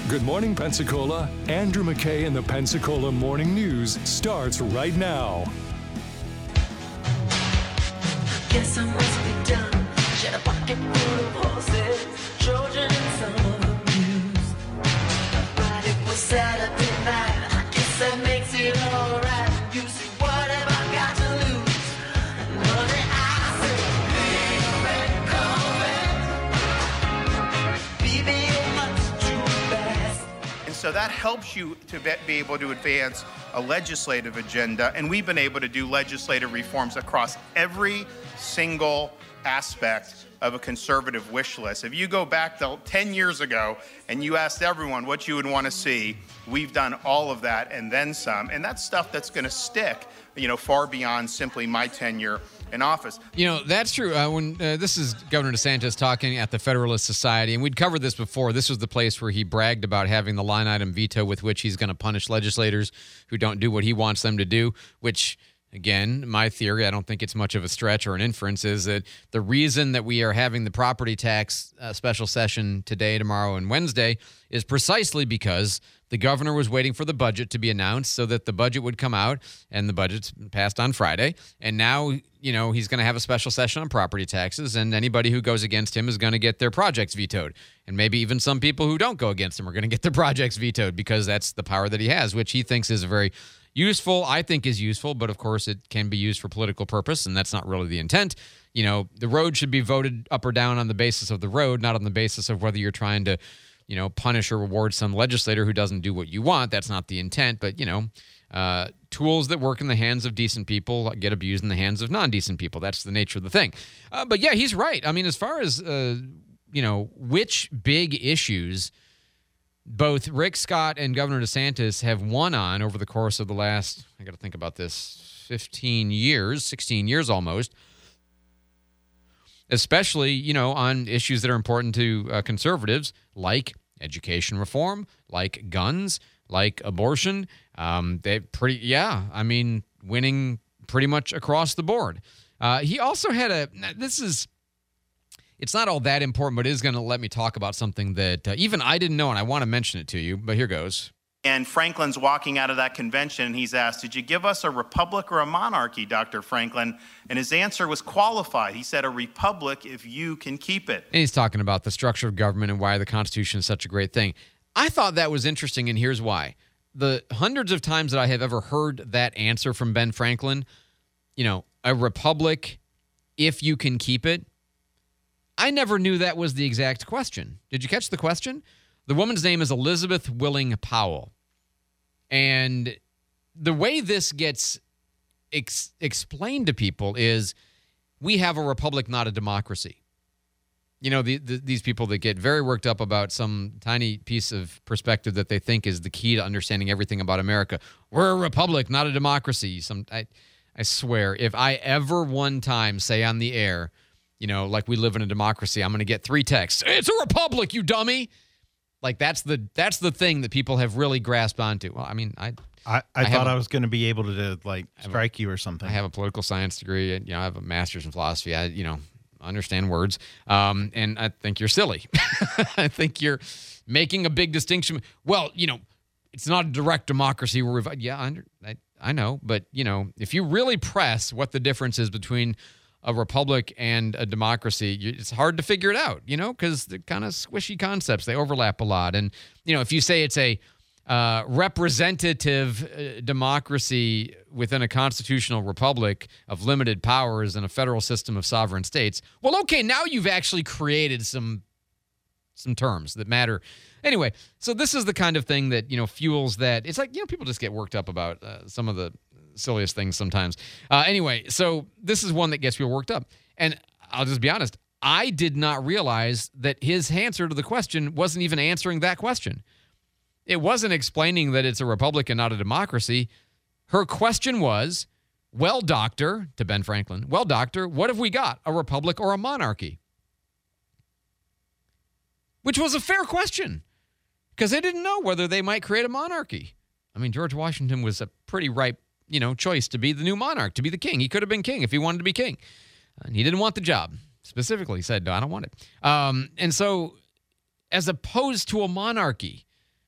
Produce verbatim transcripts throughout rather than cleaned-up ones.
Good morning, Pensacola. Andrew McKay in the Pensacola Morning News starts right now. Guess I must be done. Shed a pocket full of horses, Trojan and some abuse. But it was Saturday night. I guess that makes it alright. You see, what have I got to lose? Money, I say, big red carpet. Baby, you're much too fast. And so that helps you to be able to advance a legislative agenda. And we've been able to do legislative reforms across every single aspect of a conservative wish list. If you go back to ten years ago and you asked everyone what you would want to see, we've done all of that and then some. And that's stuff that's going to stick, you know, far beyond simply my tenure in office. You know, that's true. Uh, when uh, this is Governor DeSantis talking at the Federalist Society, and we'd covered this before. This was the place where he bragged about having the line item veto with which he's going to punish legislators who don't do what he wants them to do, which, again, my theory, I don't think it's much of a stretch or an inference, is that the reason that we are having the property tax uh, special session today, tomorrow, and Wednesday is precisely because the governor was waiting for the budget to be announced so that the budget would come out, and the budget's passed on Friday. And now, you know, he's going to have a special session on property taxes, and anybody who goes against him is going to get their projects vetoed. And maybe even some people who don't go against him are going to get their projects vetoed because that's the power that he has, which he thinks is a very useful, I think is useful, but of course it can be used for political purpose, and that's not really the intent. You know, the road should be voted up or down on the basis of the road, not on the basis of whether you're trying to, you know, punish or reward some legislator who doesn't do what you want. That's not the intent, but, you know, uh, tools that work in the hands of decent people get abused in the hands of non-decent people. That's the nature of the thing. Uh, but yeah, he's right. I mean, as far as, uh, you know, which big issues both Rick Scott and Governor DeSantis have won on over the course of the last, I got to think about this, fifteen years, sixteen years almost, especially, you know, on issues that are important to uh, conservatives, like education reform, like guns, like abortion. Um, they pretty, yeah, I mean, winning pretty much across the board. Uh, he also had a, this is, it's not all that important, but it is going to let me talk about something that uh, even I didn't know, and I want to mention it to you, but here goes. And Franklin's walking out of that convention, and he's asked, did you give us a republic or a monarchy, Doctor Franklin? And his answer was qualified. He said, a republic if you can keep it. And he's talking about the structure of government and why the Constitution is such a great thing. I thought that was interesting, and here's why. The hundreds of times that I have ever heard that answer from Ben Franklin, you know, a republic if you can keep it, I never knew that was the exact question. Did you catch the question? The woman's name is Elizabeth Willing Powell. And the way this gets ex- explained to people is we have a republic, not a democracy. You know, the, the, these people that get very worked up about some tiny piece of perspective that they think is the key to understanding everything about America. We're a republic, not a democracy. Some, I, I swear, if I ever one time say on the air, you know, like we live in a democracy, I'm going to get three texts. It's a republic, you dummy. Like that's the that's the thing that people have really grasped onto. Well, I mean, I I, I, I thought a, I was going to be able to like strike a, you or something. I have a political science degree, and you know, I have a master's in philosophy. I you know understand words, um, and I think you're silly. I think you're making a big distinction. Well, you know, it's not a direct democracy. Where we've yeah, I, I I know, but you know, if you really press what the difference is between a republic and a democracy, it's hard to figure it out, you know, because they're kind of squishy concepts. They overlap a lot. And, you know, if you say it's a uh, representative uh, democracy within a constitutional republic of limited powers and a federal system of sovereign states, well, okay, now you've actually created some some terms that matter. Anyway, so this is the kind of thing that, you know, fuels that. It's like, you know, people just get worked up about uh, some of the silliest things sometimes. Uh, anyway, so this is one that gets people worked up. And I'll just be honest, I did not realize that his answer to the question wasn't even answering that question. It wasn't explaining that it's a republic and not a democracy. Her question was, well, doctor, to Ben Franklin, well, doctor, what have we got, a republic or a monarchy? Which was a fair question because they didn't know whether they might create a monarchy. I mean, George Washington was a pretty ripe you know, choice to be the new monarch, to be the king. He could have been king if he wanted to be king. And he didn't want the job. Specifically, he said, no, I don't want it. Um, and so, as opposed to a monarchy,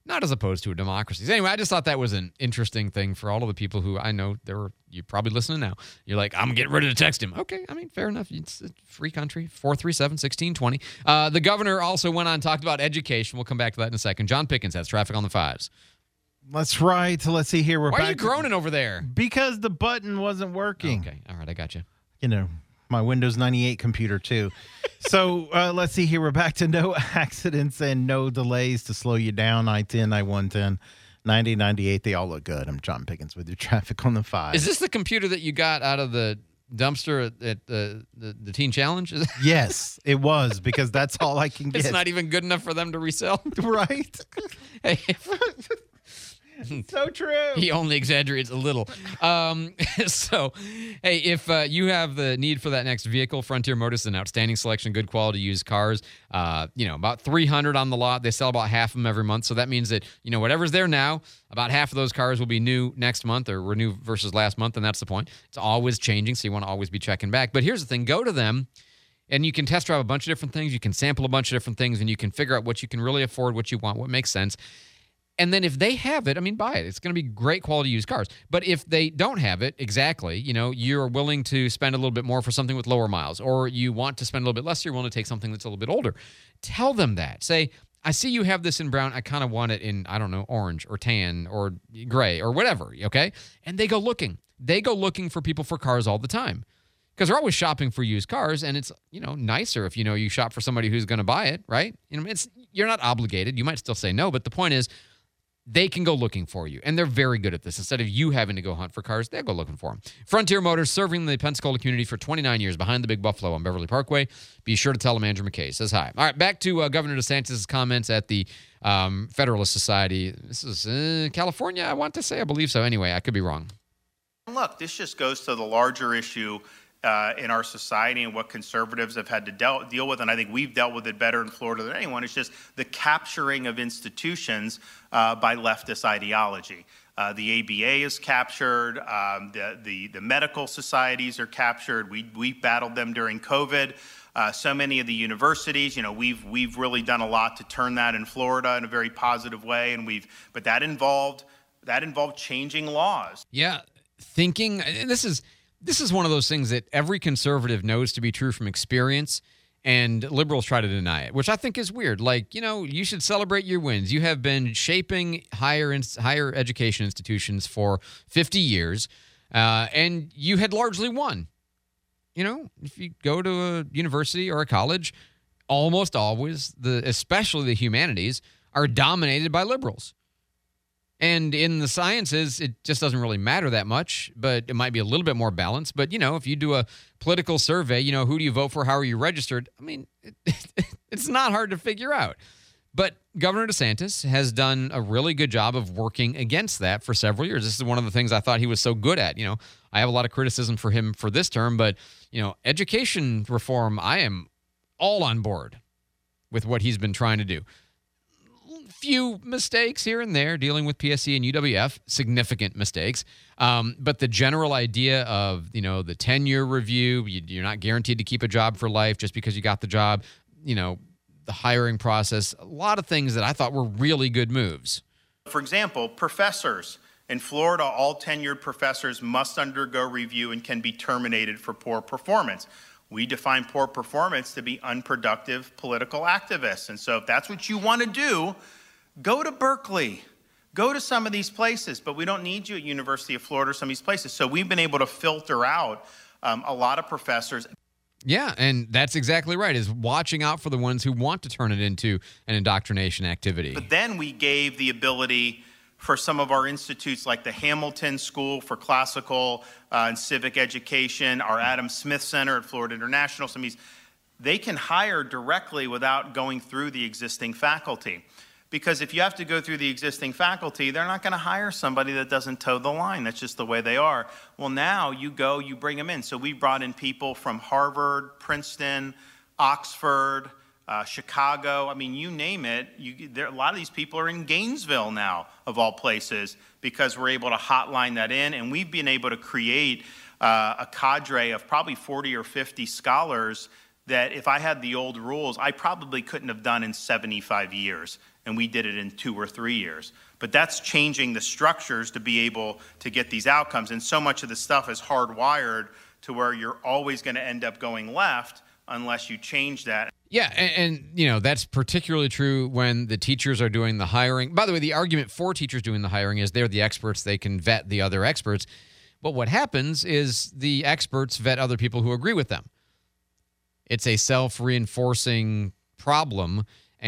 not as opposed to a democracy. So anyway, I just thought that was an interesting thing for all of the people who I know there were, you're probably listening now. You're like, I'm getting ready to text him. Okay, I mean, fair enough. It's a free country, four three seven, one six two zero. Uh, the governor also went on and talked about education. We'll come back to that in a second. John Pickens has traffic on the fives. That's right. Let's see here. We're Why back are you groaning over there? Because the button wasn't working. Okay, all right, I got you. You know, my Windows ninety-eight computer, too. So uh, let's see here. We're back to no accidents and no delays to slow you down. I ten, I one ten, ninety, ninety-eight. They all look good. I'm John Pickens with your traffic on the five. Is this the computer that you got out of the dumpster at, at the, the the Teen Challenge? Yes, it was, because that's all I can get. It's not even good enough for them to resell. Right? Hey, So true. he only exaggerates a little. Um, so, hey, if uh, you have the need for that next vehicle, Frontier Motors is an outstanding selection, good quality used cars. Uh, you know, about three hundred on the lot. They sell about half of them every month. So that means that, you know, whatever's there now, about half of those cars will be new next month or renew versus last month. And that's the point. It's always changing. So you want to always be checking back. But here's the thing. Go to them. And you can test drive a bunch of different things. You can sample a bunch of different things. And you can figure out what you can really afford, what you want, what makes sense. And then if they have it, I mean, buy it. It's going to be great quality used cars. But if they don't have it, exactly, you know, you're willing to spend a little bit more for something with lower miles, or you want to spend a little bit less, you're willing to take something that's a little bit older. Tell them that. Say, I see you have this in brown. I kind of want it in, I don't know, orange or tan or gray or whatever, okay? And they go looking. They go looking for people for cars all the time, because they're always shopping for used cars, and it's, you know, nicer if you know you shop for somebody who's going to buy it, right? You know, it's, you're not obligated. You might still say no, but the point is, they can go looking for you, and they're very good at this. Instead of you having to go hunt for cars, they'll go looking for them. Frontier Motors, serving the Pensacola community for twenty-nine years, behind the Big Buffalo on Beverly Parkway. Be sure to tell them Andrew McKay says hi. All right, back to uh, Governor DeSantis' comments at the um, Federalist Society. This is uh, California, I want to say. I believe so. Anyway, I could be wrong. Look, this just goes to the larger issue uh, in our society and what conservatives have had to del- deal with, and I think we've dealt with it better in Florida than anyone. It's just the capturing of institutions uh, by leftist ideology. Uh, the A B A is captured. Um, the, the the medical societies are captured. We we battled them during COVID. Uh, so many of the universities, you know, we've we've really done a lot to turn that in Florida in a very positive way, and we've but that involved that involved changing laws. Yeah, thinking. And this is. This is one of those things that every conservative knows to be true from experience, and liberals try to deny it, which I think is weird. Like, you know, you should celebrate your wins. You have been shaping higher ins- higher education institutions for fifty years, uh, and you had largely won. You know, if you go to a university or a college, almost always, the especially the humanities, are dominated by liberals. And in the sciences, it just doesn't really matter that much, but it might be a little bit more balanced. But, you know, if you do a political survey, you know, who do you vote for? How are you registered? I mean, it, it's not hard to figure out. But Governor DeSantis has done a really good job of working against that for several years. This is one of the things I thought he was so good at. You know, I have a lot of criticism for him for this term, but, you know, education reform, I am all on board with what he's been trying to do. Few mistakes here and there dealing with P S E and U W F, significant mistakes. Um, but the general idea of, you know, the ten-year review, you, you're not guaranteed to keep a job for life just because you got the job, you know, the hiring process, a lot of things that I thought were really good moves. For example, professors. In Florida, all tenured professors must undergo review and can be terminated for poor performance. We define poor performance to be unproductive political activists. And so if that's what you want to do, go to Berkeley, go to some of these places, but we don't need you at University of Florida or some of these places. So we've been able to filter out um, a lot of professors. Yeah, and that's exactly right, is watching out for the ones who want to turn it into an indoctrination activity. But then we gave the ability for some of our institutes like the Hamilton School for Classical uh, and Civic Education, our Adam Smith Center at Florida International, some of these, they can hire directly without going through the existing faculty. Because if you have to go through the existing faculty, they're not going to hire somebody that doesn't toe the line. That's just the way they are. Well, now you go, you bring them in. So we brought in people from Harvard, Princeton, Oxford, uh, Chicago. I mean, you name it. You, there, a lot of these people are in Gainesville now, of all places, because we're able to hotline that in. And we've been able to create uh, a cadre of probably forty or fifty scholars that if I had the old rules, I probably couldn't have done in seventy-five years, and we did it in two or three years. But that's changing the structures to be able to get these outcomes, and so much of the stuff is hardwired to where you're always going to end up going left unless you change that. Yeah, and, and, you know, that's particularly true when the teachers are doing the hiring. By the way, the argument for teachers doing the hiring is they're the experts. They can vet the other experts. But what happens is the experts vet other people who agree with them. It's a self-reinforcing problem,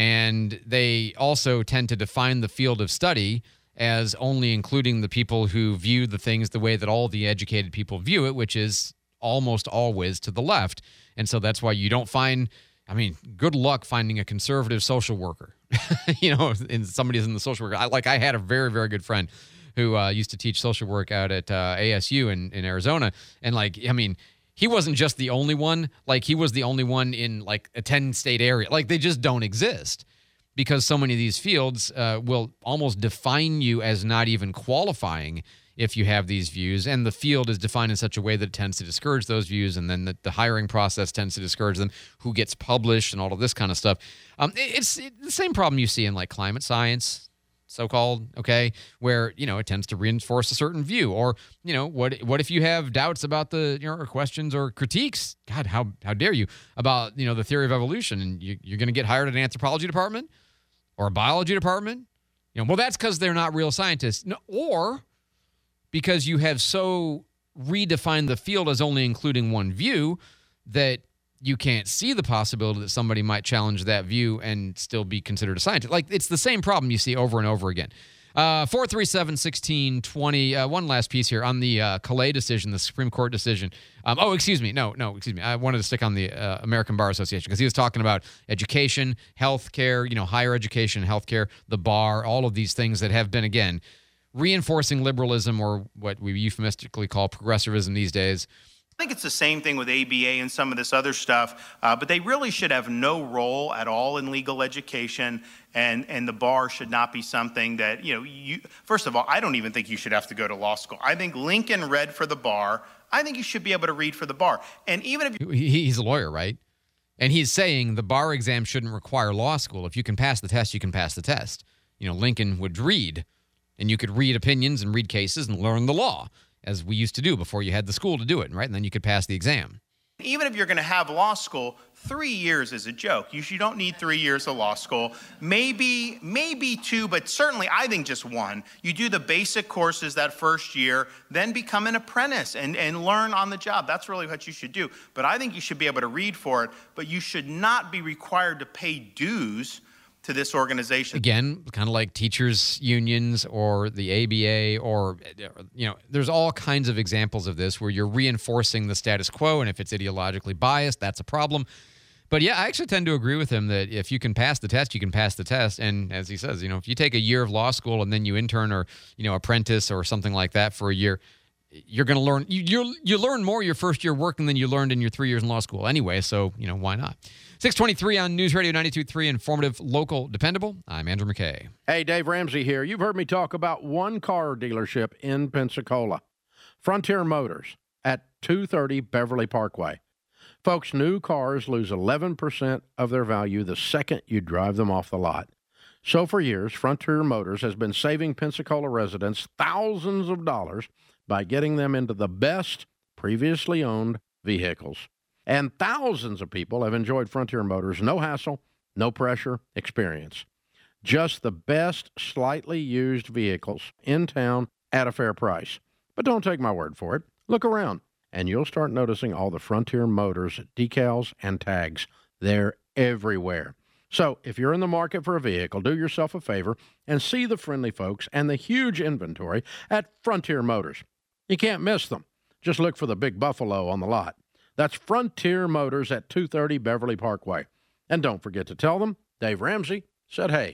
and they also tend to define the field of study as only including the people who view the things the way that all the educated people view it, which is almost always to the left. And so that's why you don't find, I mean, good luck finding a conservative social worker, you know, and somebody's in the social worker. I, like I had a very, very good friend who uh, used to teach social work out at uh, A S U in, in Arizona. And like, I mean, he wasn't just the only one. Like he was the only one in like a ten state area. Like they just don't exist because so many of these fields uh, will almost define you as not even qualifying if you have these views, and the field is defined in such a way that it tends to discourage those views, and then the, the hiring process tends to discourage them, who gets published and all of this kind of stuff. Um, it, it's it, the same problem you see in like climate science, so-called, okay, where, you know, it tends to reinforce a certain view. Or, you know, what what if you have doubts about the, you know, or questions or critiques, God, how how dare you, about, you know, the theory of evolution, and you, you're going to get hired at an anthropology department or a biology department? You know, well, that's because they're not real scientists. No, or because you have so redefined the field as only including one view that you can't see the possibility that somebody might challenge that view and still be considered a scientist. Like, it's the same problem you see over and over again. Uh, four three seven, one six two zero. Uh, one last piece here on the uh, Calais decision, the Supreme Court decision. Um, oh, excuse me. No, no, excuse me. I wanted to stick on the uh, American Bar Association because he was talking about education, health care, you know, higher education, health care, the bar, all of these things that have been, again, reinforcing liberalism, or what we euphemistically call progressivism these days. I think it's the same thing with A B A and some of this other stuff, uh, but they really should have no role at all in legal education, and, and the bar should not be something that, you know, you, first of all, I don't even think you should have to go to law school. I think Lincoln read for the bar. I think you should be able to read for the bar. And even if you- he, he's a lawyer, right? And he's saying the bar exam shouldn't require law school. If you can pass the test, you can pass the test. You know, Lincoln would read, and you could read opinions and read cases and learn the law, as we used to do before you had the school to do it, right? And then you could pass the exam. Even if you're going to have law school, three years is a joke. You, you don't need three years of law school. Maybe, maybe two, but certainly I think just one. You do the basic courses that first year, then become an apprentice and, and learn on the job. That's really what you should do. But I think you should be able to read for it, but you should not be required to pay dues to this organization. Again, kind of like teachers' unions or the A B A, or, you know, there's all kinds of examples of this where you're reinforcing the status quo, and if it's ideologically biased, that's a problem. But yeah, I actually tend to agree with him that if you can pass the test, you can pass the test. And as he says, you know, if you take a year of law school and then you intern or, you know, apprentice or something like that for a year, you're going to learn, you you you learn more your first year working than you learned in your three years in law school anyway. So, you know, why not? six twenty-three on News Radio ninety-two point three, informative, local, dependable. I'm Andrew McKay. Hey, Dave Ramsey here. You've heard me talk about one car dealership in Pensacola, Frontier Motors at two thirty Beverly Parkway. Folks, new cars lose eleven percent of their value the second you drive them off the lot. So for years, Frontier Motors has been saving Pensacola residents thousands of dollars by getting them into the best previously owned vehicles. And thousands of people have enjoyed Frontier Motors' no hassle, no pressure experience. Just the best slightly used vehicles in town at a fair price. But don't take my word for it. Look around, and you'll start noticing all the Frontier Motors decals and tags. They're everywhere. So if you're in the market for a vehicle, do yourself a favor and see the friendly folks and the huge inventory at Frontier Motors. You can't miss them. Just look for the big buffalo on the lot. That's Frontier Motors at two thirty Beverly Parkway. And don't forget to tell them Dave Ramsey said hey.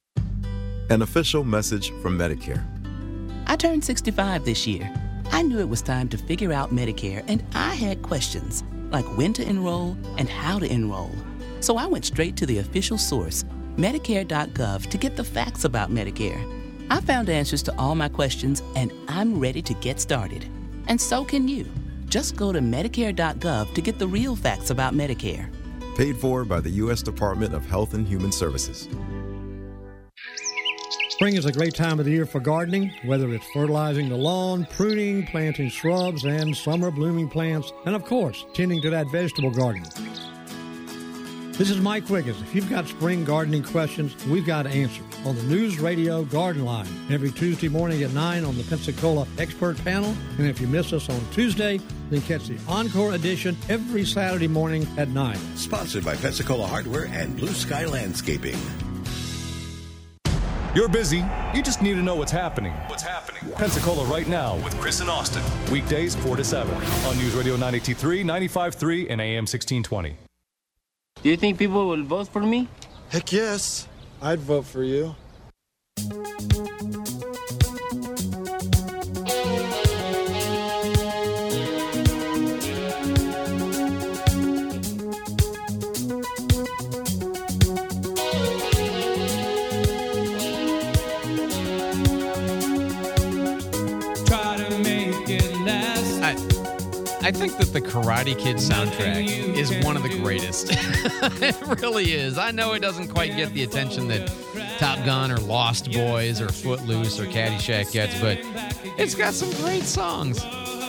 An official message from Medicare. I turned sixty-five this year. I knew it was time to figure out Medicare, and I had questions, like when to enroll and how to enroll. So I went straight to the official source, Medicare dot gov, to get the facts about Medicare. I found answers to all my questions, and I'm ready to get started. And so can you. Just go to Medicare dot gov to get the real facts about Medicare. Paid for by the U S Department of Health and Human Services. Spring is a great time of the year for gardening, whether it's fertilizing the lawn, pruning, planting shrubs and summer blooming plants, and of course, tending to that vegetable garden. This is Mike Wiggins. If you've got spring gardening questions, we've got answers on the News Radio Garden Line every Tuesday morning at nine on the Pensacola Expert Panel. And if you miss us on Tuesday, then catch the Encore edition every Saturday morning at nine. Sponsored by Pensacola Hardware and Blue Sky Landscaping. You're busy. You just need to know what's happening. What's happening? Pensacola right now with Chris and Austin. Weekdays four to seven on News Radio ninety-two point three, ninety-five point three, and A M sixteen twenty. Do you think people will vote for me? Heck yes. I'd vote for you. I think that the Karate Kid soundtrack is one of the greatest. It really is. I know it doesn't quite get the attention that Top Gun or Lost Boys or Footloose or Caddyshack gets, but it's got some great songs.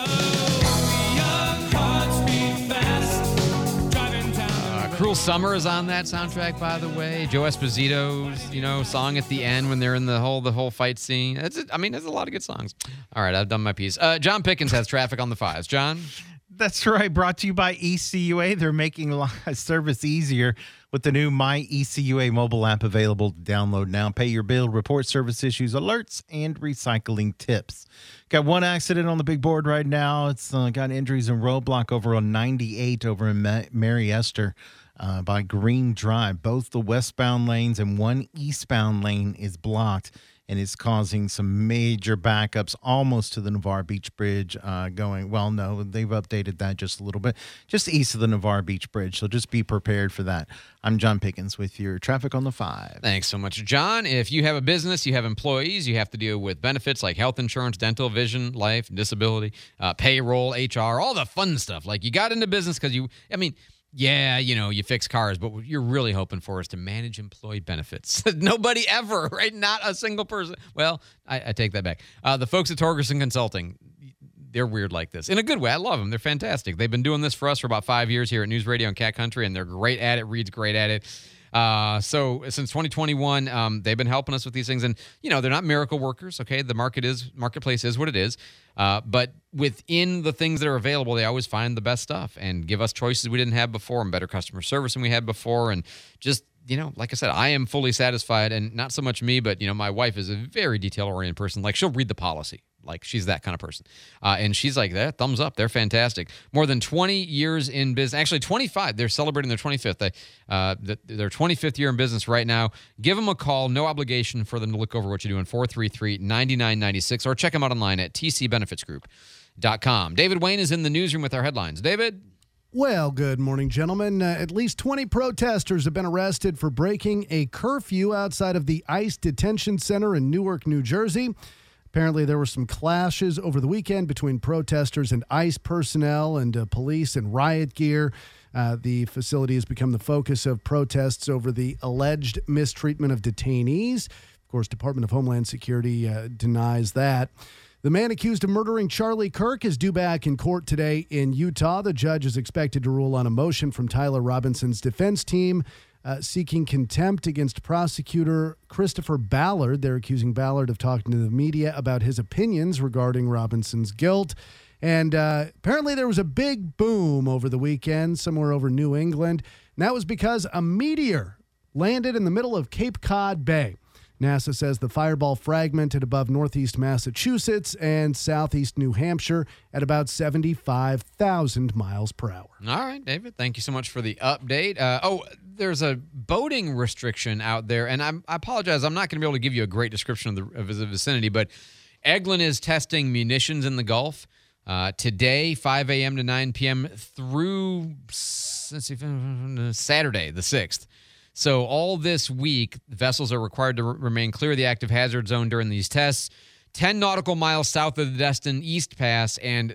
Uh, Cruel Summer is on that soundtrack, by the way. Joe Esposito's, you know, song at the end when they're in the whole the whole fight scene. It's, I mean, there's a lot of good songs. All right, I've done my piece. Uh, John Pickens has traffic on the fives. John? That's right. Brought to you by E C U A. They're making service easier with the new My E C U A mobile app available to download now. Pay your bill, report service issues, alerts, and recycling tips. Got one accident on the big board right now. It's uh, got injuries in roadblock over on ninety-eight over in Ma- Mary Esther uh, by Green Drive. Both the westbound lanes and one eastbound lane is blocked, and it's causing some major backups almost to the Navarre Beach Bridge uh, going, well, no, they've updated that just a little bit, just east of the Navarre Beach Bridge. So just be prepared for that. I'm John Pickens with your Traffic on the Five. Thanks so much, John. If you have a business, you have employees, you have to deal with benefits like health insurance, dental, vision, life, disability, uh, payroll, H R, all the fun stuff. Like you got into business because you, I mean, yeah, you know, you fix cars, but what you're really hoping for is to manage employee benefits. Nobody ever, right? Not a single person. Well, I, I take that back. Uh, the folks at Torgerson Consulting, they're weird like this. In a good way. I love them. They're fantastic. They've been doing this for us for about five years here at News Radio and Cat Country, and they're great at it. Reed's great at it. Uh, so since twenty twenty-one, um, they've been helping us with these things, and you know they're not miracle workers. Okay, the market is marketplace is what it is, uh, but within the things that are available, they always find the best stuff and give us choices we didn't have before and better customer service than we had before, and just you know, like I said, I am fully satisfied, and not so much me, but you know, my wife is a very detail oriented person. Like she'll read the policy. Like she's that kind of person. Uh, and she's like, that thumbs up. They're fantastic. More than twenty years in business. Actually, twenty-five. They're celebrating their twenty-fifth. They, uh, their twenty-fifth year in business right now. Give them a call. No obligation for them to look over what you're doing. four three three, nine nine nine six. Or check them out online at t c benefits group dot com. David Wayne is in the newsroom with our headlines. David? Well, good morning, gentlemen. Uh, at least twenty protesters have been arrested for breaking a curfew outside of the ICE detention center in Newark, New Jersey. Apparently, there were some clashes over the weekend between protesters and ICE personnel and uh, police and riot gear. Uh, the facility has become the focus of protests over the alleged mistreatment of detainees. Of course, Department of Homeland Security uh, denies that. The man accused of murdering Charlie Kirk is due back in court today in Utah. The judge is expected to rule on a motion from Tyler Robinson's defense team Uh, seeking contempt against prosecutor Christopher Ballard. They're accusing Ballard of talking to the media about his opinions regarding Robinson's guilt. And uh, apparently there was a big boom over the weekend somewhere over New England. And that was because a meteor landed in the middle of Cape Cod Bay. NASA says the fireball fragmented above northeast Massachusetts and southeast New Hampshire at about seventy-five thousand miles per hour. All right, David, thank you so much for the update. Uh, oh, there's a boating restriction out there, and I'm, I apologize. I'm not going to be able to give you a great description of the, of the vicinity, but Eglin is testing munitions in the Gulf uh, today, five a.m. to nine p.m. through let's see, Saturday, the sixth. So all this week, vessels are required to r- remain clear of the active hazard zone during these tests. ten nautical miles south of the Destin East Pass and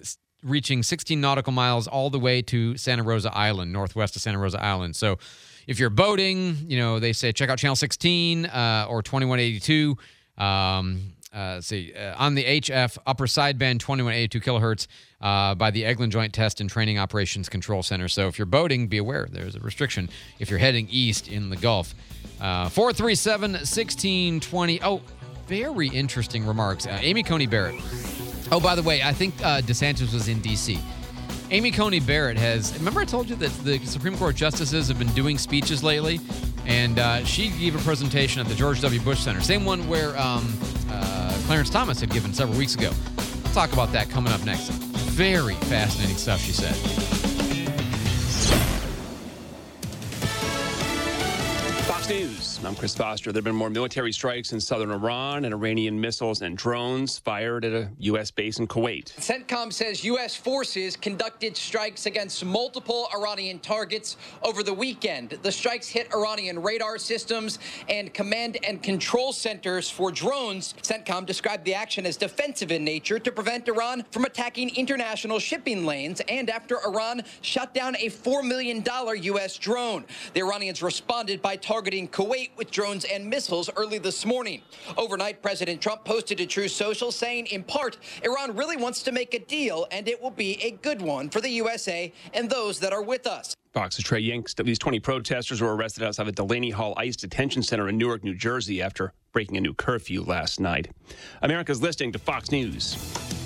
reaching sixteen nautical miles all the way to Santa Rosa Island, northwest of Santa Rosa Island. So if you're boating, you know, they say check out Channel sixteen uh, or twenty-one eighty-two. Um, uh, let's see, uh, on the H F upper sideband, twenty-one eighty-two kilohertz uh, by the Eglin Joint Test and Training Operations Control Center. So if you're boating, be aware there's a restriction if you're heading east in the Gulf. Uh, four three seven, one six two zero. Oh, very interesting remarks. Uh, Amy Coney Barrett. Oh, by the way, I think uh, DeSantis was in D C Amy Coney Barrett has, remember I told you that the Supreme Court justices have been doing speeches lately? And uh, she gave a presentation at the George W. Bush Center, same one where um, uh, Clarence Thomas had given several weeks ago. We'll talk about that coming up next. Very fascinating stuff, she said. Fox News. I'm Chris Foster. There have been more military strikes in southern Iran and Iranian missiles and drones fired at a U S base in Kuwait. CENTCOM says U S forces conducted strikes against multiple Iranian targets over the weekend. The strikes hit Iranian radar systems and command and control centers for drones. CENTCOM described the action as defensive in nature to prevent Iran from attacking international shipping lanes and after Iran shot down a four million dollars U S drone. The Iranians responded by targeting Kuwait with drones and missiles early this morning. Overnight, President Trump posted to Truth Social saying, in part, Iran really wants to make a deal and it will be a good one for the U S A and those that are with us. Fox's Trey Yingst. At least twenty protesters were arrested outside the Delaney Hall ICE detention center in Newark, New Jersey after breaking a new curfew last night. America's listening to Fox News.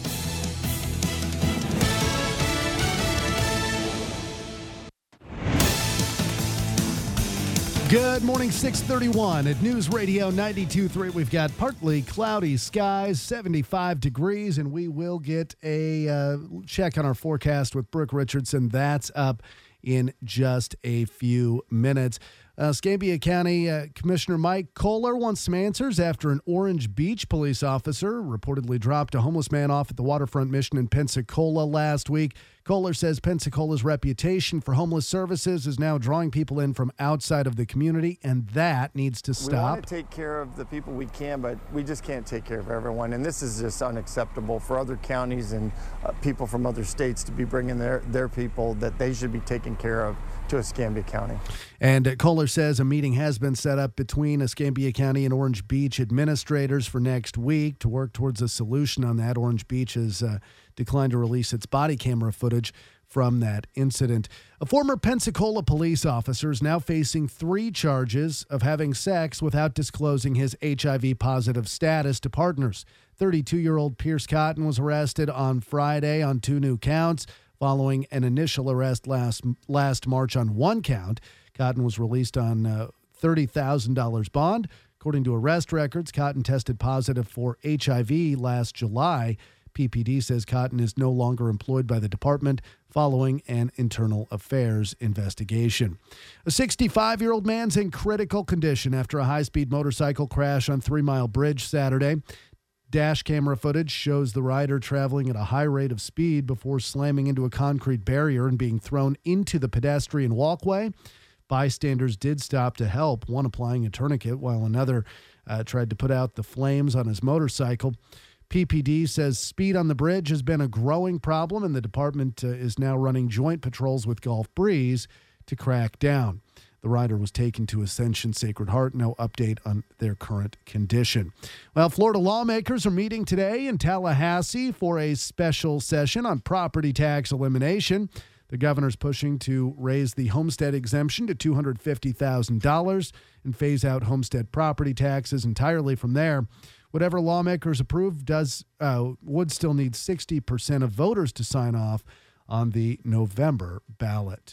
Good morning, six thirty-one at News Radio ninety-two point three. We've got partly cloudy skies, seventy-five degrees, and we will get a uh, check on our forecast with Brooke Richardson. That's up in just a few minutes. Uh, Escambia County uh, Commissioner Mike Kohler wants some answers after an Orange Beach police officer reportedly dropped a homeless man off at the Waterfront Mission in Pensacola last week. Kohler says Pensacola's reputation for homeless services is now drawing people in from outside of the community, and that needs to stop. We want to take care of the people we can, but we just can't take care of everyone, and this is just unacceptable for other counties and uh, people from other states to be bringing their, their people that they should be taken care of to Escambia County. And uh, Kohler says a meeting has been set up between Escambia County and Orange Beach administrators for next week to work towards a solution on that. Orange Beach has uh, declined to release its body camera footage from that incident. A former Pensacola police officer is now facing three charges of having sex without disclosing his H I V-positive status to partners. thirty-two-year-old Pierce Cotton was arrested on Friday on two new counts following an initial arrest last last March on one count. Cotton was released on uh, thirty thousand dollars bond. According to arrest records, Cotton tested positive for H I V last July. P P D says Cotton is no longer employed by the department following an internal affairs investigation. A sixty-five-year-old man's in critical condition after a high-speed motorcycle crash on Three Mile Bridge Saturday. Dash camera footage shows the rider traveling at a high rate of speed before slamming into a concrete barrier and being thrown into the pedestrian walkway. Bystanders did stop to help, one applying a tourniquet while another uh, tried to put out the flames on his motorcycle. P P D says speed on the bridge has been a growing problem, and the department uh, is now running joint patrols with Gulf Breeze to crack down. The rider was taken to Ascension Sacred Heart. No update on their current condition. Well, Florida lawmakers are meeting today in Tallahassee for a special session on property tax elimination. The governor's pushing to raise the homestead exemption to two hundred fifty thousand dollars and phase out homestead property taxes entirely from there. Whatever lawmakers approve does uh, would still need sixty percent of voters to sign off on the November ballot.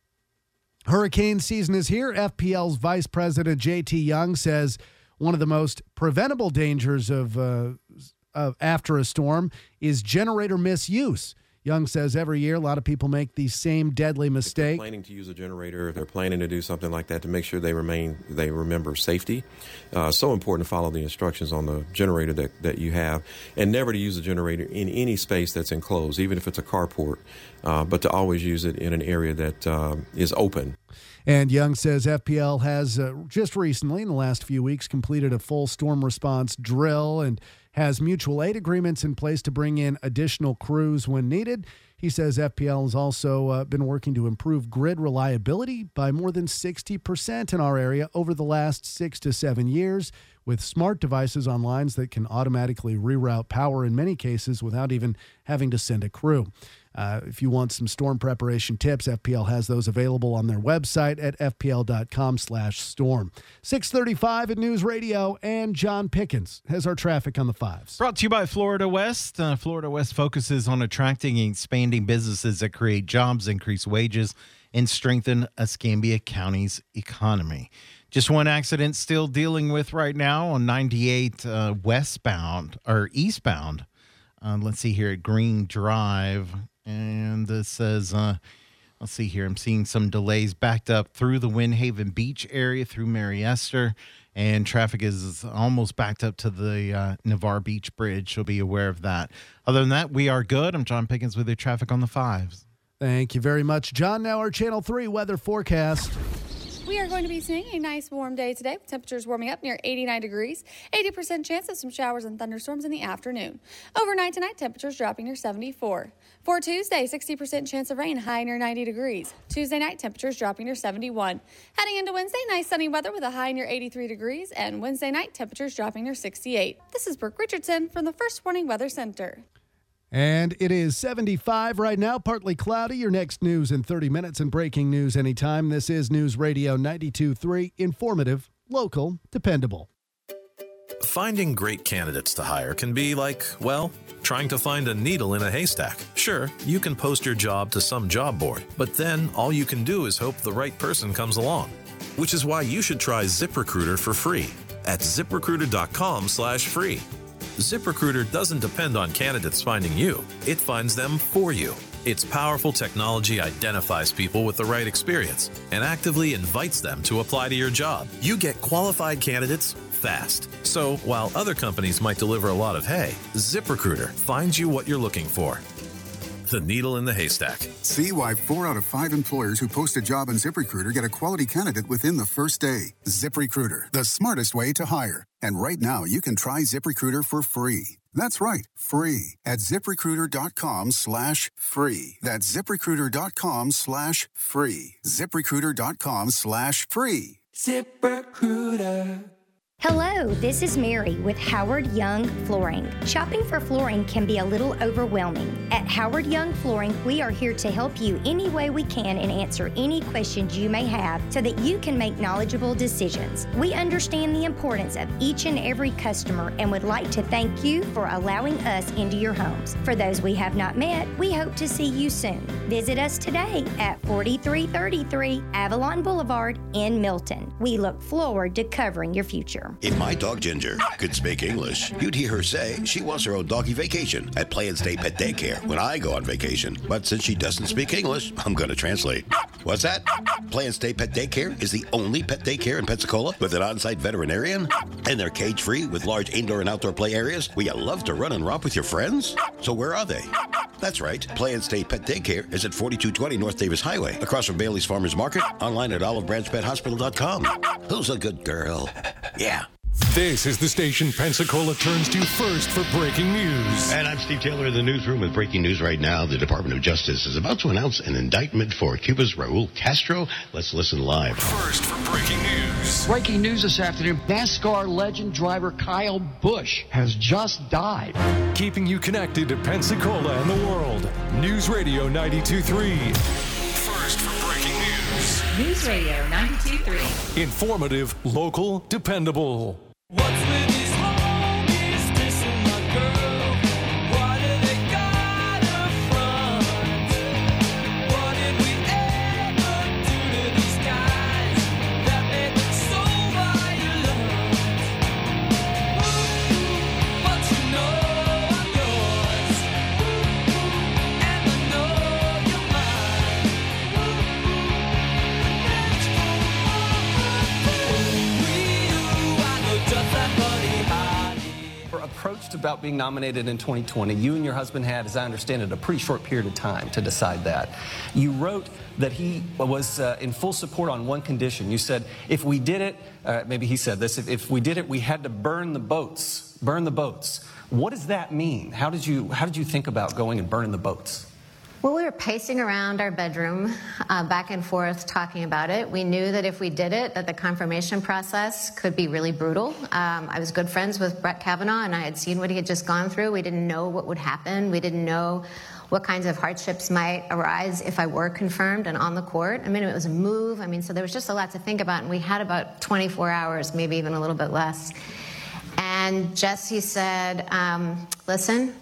Hurricane season is here. F P L's Vice President J T Young says one of the most preventable dangers of, uh, of after a storm is generator misuse. Young says every year a lot of people make the same deadly mistake. If they're planning to use a generator, if they're planning to do something like that, to make sure they remain, they remember safety. Uh, so important to follow the instructions on the generator that, that you have, and never to use a generator in any space that's enclosed, even if it's a carport, uh, but to always use it in an area that um, is open. And Young says F P L has uh, just recently, in the last few weeks, completed a full storm response drill and has mutual aid agreements in place to bring in additional crews when needed. He says F P L has also uh, been working to improve grid reliability by more than sixty percent in our area over the last six to seven years, with smart devices on lines that can automatically reroute power in many cases without even having to send a crew. Uh, if you want some storm preparation tips, F P L has those available on their website at f p l dot com slash storm. six thirty-five at News Radio, and John Pickens has our traffic on the fives. Brought to you by Florida West. Uh, Florida West focuses on attracting and expanding businesses that create jobs, increase wages, and strengthen Escambia County's economy. Just one accident still dealing with right now on ninety-eight uh, westbound or eastbound. Uh, let's see here at Green Drive. And it says, uh, let's see here. I'm seeing some delays backed up through the Windhaven Beach area through Mary Esther. And traffic is almost backed up to the uh, Navarre Beach Bridge. So be aware of that. Other than that, we are good. I'm John Pickens with your traffic on the fives. Thank you very much, John. Now our Channel three weather forecast. We are going to be seeing a nice warm day today with temperatures warming up near eighty-nine degrees, eighty percent chance of some showers and thunderstorms in the afternoon. Overnight tonight, temperatures dropping near seventy-four. For Tuesday, sixty percent chance of rain, high near ninety degrees. Tuesday night, temperatures dropping near seventy-one. Heading into Wednesday, nice sunny weather with a high near eighty-three degrees, and Wednesday night, temperatures dropping near sixty-eight. This is Brooke Richardson from the First Warning Weather Center. And it is seventy-five right now, partly cloudy. Your next news in thirty minutes and breaking news anytime. This is News Radio ninety-two point three, informative, local, dependable. Finding great candidates to hire can be like, well, trying to find a needle in a haystack. Sure, you can post your job to some job board, but then all you can do is hope the right person comes along. Which is why you should try ZipRecruiter for free at ZipRecruiter.com slash free. ZipRecruiter doesn't depend on candidates finding you. It finds them for you. Its powerful technology identifies people with the right experience and actively invites them to apply to your job. You get qualified candidates fast. So while other companies might deliver a lot of hay, ZipRecruiter finds you what you're looking for. The needle in the haystack. See why four out of five employers who post a job on ZipRecruiter get a quality candidate within the first day. ZipRecruiter, the smartest way to hire. And right now, you can try ZipRecruiter for free. That's right, free at ZipRecruiter.com slash free. That's ZipRecruiter.com slash free. ZipRecruiter.com slash free. ZipRecruiter. Hello, this is Mary with Howard Young Flooring. Shopping for flooring can be a little overwhelming. At Howard Young Flooring, we are here to help you any way we can and answer any questions you may have so that you can make knowledgeable decisions. We understand the importance of each and every customer and would like to thank you for allowing us into your homes. For those we have not met, we hope to see you soon. Visit us today at forty-three thirty-three Avalon Boulevard in Milton. We look forward to covering your future. If my dog Ginger could speak English, you'd hear her say she wants her own doggy vacation at Play and Stay Pet Daycare when I go on vacation. But since she doesn't speak English, I'm going to translate. What's that? Play and Stay Pet Daycare is the only pet daycare in Pensacola with an on-site veterinarian? And they're cage-free with large indoor and outdoor play areas where you love to run and romp with your friends? So where are they? That's right. Play and Stay Pet Daycare is at forty-two twenty North Davis Highway, across from Bailey's Farmers Market, online at olive branch pet hospital dot com. Who's a good girl? Yeah. This is the station Pensacola turns to first for breaking news. And I'm Steve Taylor in the newsroom with breaking news right now. The Department of Justice is about to announce an indictment for Cuba's Raul Castro. Let's listen live. First for breaking news. Breaking news this afternoon. NASCAR legend driver Kyle Busch has just died. Keeping you connected to Pensacola and the world. News Radio ninety-two point three. First for breaking news. News Radio ninety-two point three. Informative, local, dependable. What's with these homies dissing my girl? Why do they got her front? What did we ever do to these guys that made them so violent? Ooh, but you know I'm yours, and I know you're mine. Ooh, ooh, ooh, ooh, ooh, ooh. We, ooh, I know just that, buddy. approached about being nominated in twenty twenty, you and your husband had, as I understand it, a pretty short period of time to decide that. You wrote that he was uh, in full support on one condition. You said, if we did it, uh, maybe he said this, if, if we did it, we had to burn the boats, burn the boats. What does that mean? How did you, how did you think about going and burning the boats? Well, we were pacing around our bedroom, uh, back and forth, talking about it. We knew that if we did it, that the confirmation process could be really brutal. Um, I was good friends with Brett Kavanaugh, and I had seen what he had just gone through. We didn't know what would happen. We didn't know what kinds of hardships might arise if I were confirmed and on the court. I mean, it was a move. I mean, so there was just a lot to think about, and we had about twenty-four hours, maybe even a little bit less. And Jesse said, um, listen,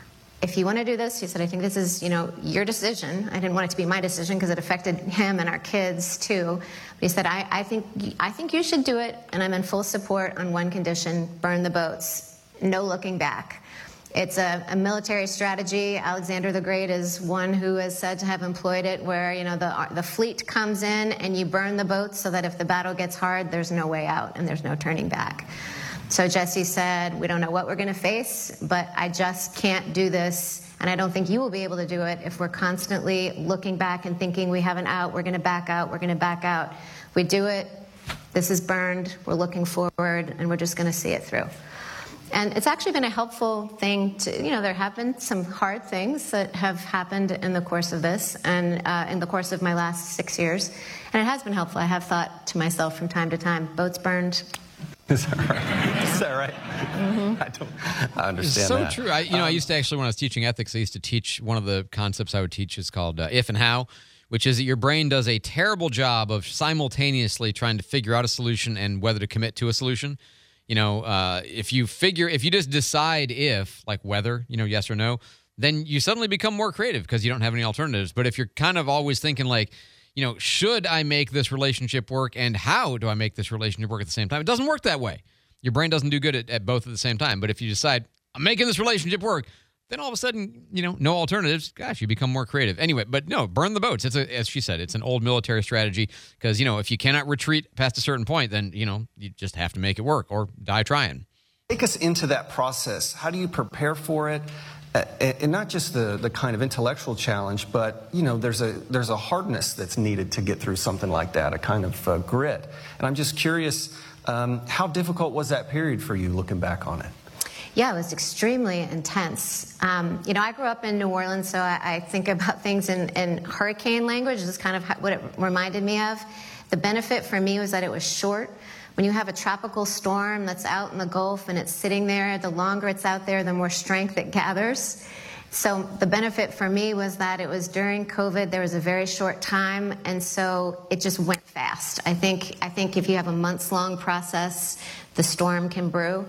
if you want to do this, he said, I think this is, you know, your decision. I didn't want it to be my decision because it affected him and our kids too. But he said, I, I think I think you should do it, and I'm in full support on one condition: burn the boats. No looking back. It's a, a military strategy. Alexander the Great is one who is said to have employed it, where, you know, the the fleet comes in and you burn the boats so that if the battle gets hard, there's no way out and there's no turning back. So Jesse said, we don't know what we're going to face, but I just can't do this, and I don't think you will be able to do it if we're constantly looking back and thinking we have an out, we're going to back out, we're going to back out. We do it, this is burned, we're looking forward, and we're just going to see it through. And it's actually been a helpful thing to, you know, there have been some hard things that have happened in the course of this and uh, in the course of my last six years, and it has been helpful. I have thought to myself from time to time, boats burned. Is that right? Is that right? Mm-hmm. I don't I understand it's so that. true. I, you know, um, I used to actually, when I was teaching ethics, I used to teach, one of the concepts I would teach is called uh, if and how, which is that your brain does a terrible job of simultaneously trying to figure out a solution and whether to commit to a solution. You know, uh, if you figure, if you just decide if, like whether, you know, yes or no, then you suddenly become more creative because you don't have any alternatives. But if you're kind of always thinking like, you know, should I make this relationship work and how do I make this relationship work at the same time? It doesn't work that way. Your brain doesn't do good at, at both at the same time. But if you decide, I'm making this relationship work, then all of a sudden, you know, no alternatives. Gosh, you become more creative. Anyway, but no, burn the boats. It's a, as she said, it's an old military strategy because, you know, if you cannot retreat past a certain point, then, you know, you just have to make it work or die trying. Take us into that process. How do you prepare for it? Uh, and not just the, the kind of intellectual challenge, but, you know, there's a there's a hardness that's needed to get through something like that, a kind of uh, grit. And I'm just curious, um, how difficult was that period for you looking back on it? Yeah, it was extremely intense. Um, you know, I grew up in New Orleans, so I, I think about things in, in hurricane language. This is kind of what it reminded me of. The benefit for me was that it was short. When you have a tropical storm that's out in the Gulf and it's sitting there, the longer it's out there, the more strength it gathers. So the benefit for me was that it was during COVID. There was a very short time, and so it just went fast. I think I think if you have a months-long process, the storm can brew.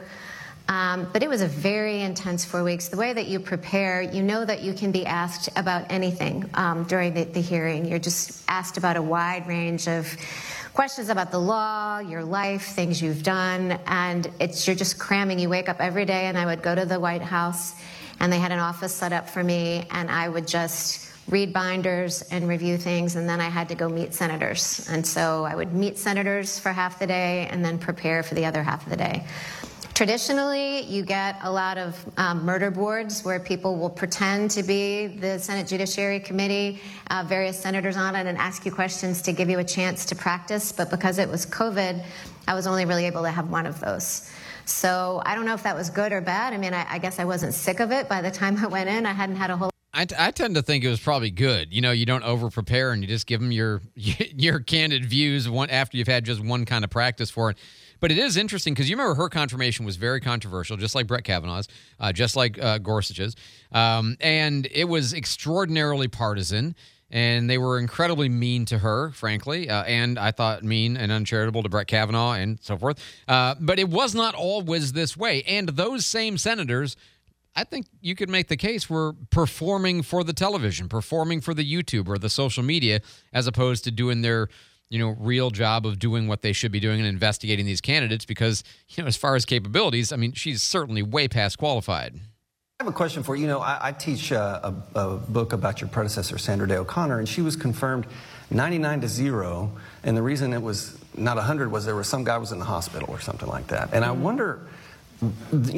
Um, but it was a very intense four weeks. The way that you prepare, you know that you can be asked about anything um, during the, the hearing. You're just asked about a wide range of questions about the law, your life, things you've done, and it's you're just cramming. You wake up every day, and I would go to the White House, and they had an office set up for me, and I would just read binders and review things, and then I had to go meet senators. And so I would meet senators for half the day and then prepare for the other half of the day. Traditionally, you get a lot of um, murder boards where people will pretend to be the Senate Judiciary Committee, uh, various senators on it, and ask you questions to give you a chance to practice. But because it was COVID, I was only really able to have one of those. So I don't know if that was good or bad. I mean, I, I guess I wasn't sick of it by the time I went in. I hadn't had a whole I, t- I tend to think it was probably good. You know, you don't over-prepare and you just give them your your candid views one after you've had just one kind of practice for it. But it is interesting because you remember her confirmation was very controversial, just like Brett Kavanaugh's, uh, just like uh, Gorsuch's. Um, and it was extraordinarily partisan, and they were incredibly mean to her, frankly, uh, and I thought mean and uncharitable to Brett Kavanaugh and so forth. Uh, but it was not always this way. And those same senators, I think you could make the case, were performing for the television, performing for the YouTube or the social media, as opposed to doing their, you know, real job of doing what they should be doing and investigating these candidates because, you know, as far as capabilities, I mean, she's certainly way past qualified. I have a question for you. You know, I, I teach uh, a, a book about your predecessor, Sandra Day O'Connor, and she was confirmed ninety-nine to zero, and the reason it was not one hundred was there was some guy was in the hospital or something like that. And I wonder, you know,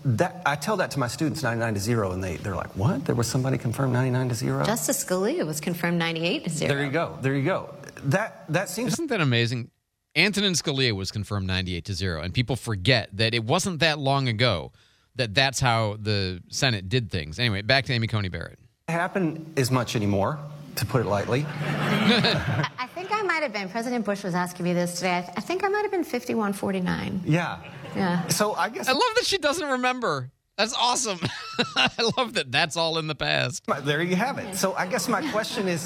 that I tell that to my students, ninety-nine to zero, and they, they're like, what? There was somebody confirmed ninety-nine to zero? Justice Scalia was confirmed ninety-eight to zero. There you go. There you go. That, that seems... Isn't that amazing? Antonin Scalia was confirmed ninety-eight to zero, and people forget that it wasn't that long ago that that's how the Senate did things. Anyway, back to Amy Coney Barrett. It doesn't happen as much anymore, to put it lightly. I, I think I might have been, President Bush was asking me this today, I, th- I think I might have been fifty-one forty-nine. Yeah. Yeah. So I guess... I love that she doesn't remember. That's awesome. I love that that's all in the past. There you have it. So I guess my question is,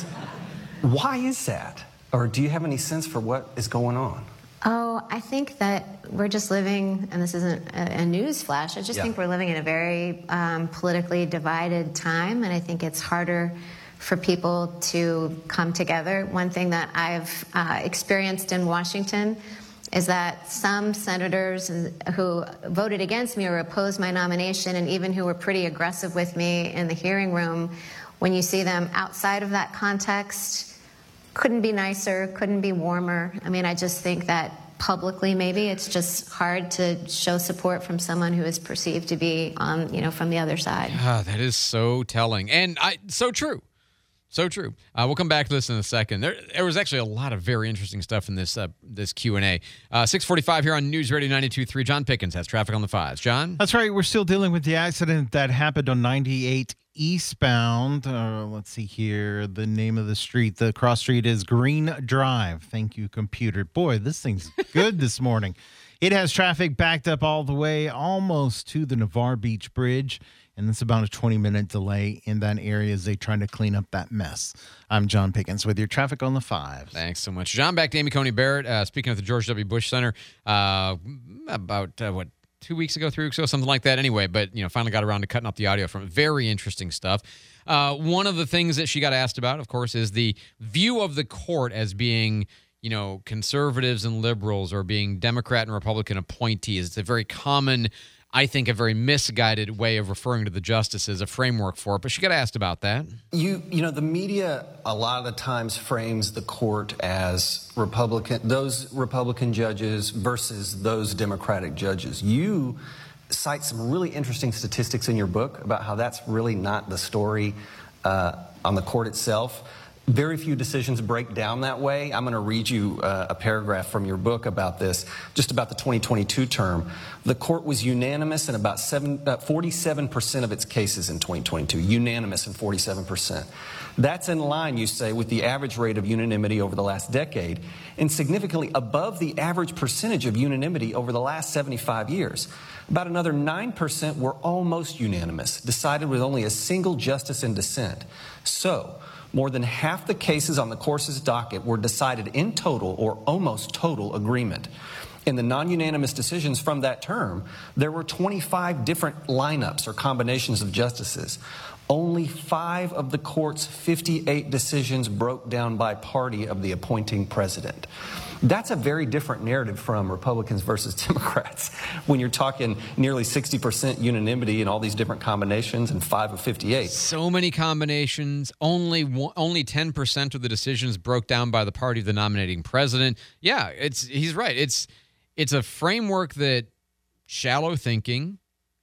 why is that? Or do you have any sense for what is going on? Oh, I think that we're just living, and this isn't a, a news flash, I just Yeah. think we're living in a very um, politically divided time, and I think it's harder for people to come together. One thing that I've uh, experienced in Washington is that some senators who voted against me or opposed my nomination, and even who were pretty aggressive with me in the hearing room, when you see them outside of that context, couldn't be nicer, couldn't be warmer. I mean, I just think that publicly maybe it's just hard to show support from someone who is perceived to be on, you know, from the other side. Ah, that is so telling, and I so true. So true. Uh, we'll come back to this in a second. There, there was actually a lot of very interesting stuff in this uh, this Q and A. Uh, six forty-five here on News Radio ninety-two point three. John Pickens has traffic on the fives. John? That's right. We're still dealing with the accident that happened on ninety-eight eastbound. Uh, let's see here. The name of the street. The cross street is Green Drive. Thank you, computer. Boy, this thing's good this morning. It has traffic backed up all the way almost to the Navarre Beach Bridge. And it's about a twenty-minute delay in that area as they try to clean up that mess. I'm John Pickens with your traffic on the fives. Thanks so much, John. Back to Amy Coney Barrett. Uh, speaking of the George W. Bush Center, uh, about, uh, what, two weeks ago, three weeks ago, something like that anyway. But, you know, finally got around to cutting up the audio from it. Very interesting stuff. Uh, one of the things that she got asked about, of course, is the view of the court as being, you know, conservatives and liberals or being Democrat and Republican appointees. It's a very common, I think, a very misguided way of referring to the justices, a framework for it. But she got asked about that. You, you know, the media a lot of the times frames the court as Republican, those Republican judges versus those Democratic judges. You cite some really interesting statistics in your book about how that's really not the story uh, on the court itself. Very few decisions break down that way. I'm going to read you uh, a paragraph from your book about this, just about the twenty twenty-two term. The court was unanimous in about seven, uh, forty-seven percent of its cases in twenty twenty-two, unanimous in forty-seven percent. That's in line, you say, with the average rate of unanimity over the last decade and significantly above the average percentage of unanimity over the last seventy-five years. About another nine percent were almost unanimous, decided with only a single justice in dissent. So, more than half the cases on the court's docket were decided in total or almost total agreement. In the non-unanimous decisions from that term, there were twenty-five different lineups or combinations of justices. Only five of the court's fifty-eight decisions broke down by party of the appointing president. That's a very different narrative from Republicans versus Democrats when you're talking nearly sixty percent unanimity in all these different combinations and five of fifty-eight. So many combinations, only one, only ten percent of the decisions broke down by the party of the nominating president. Yeah, it's he's right. It's it's a framework that shallow thinking,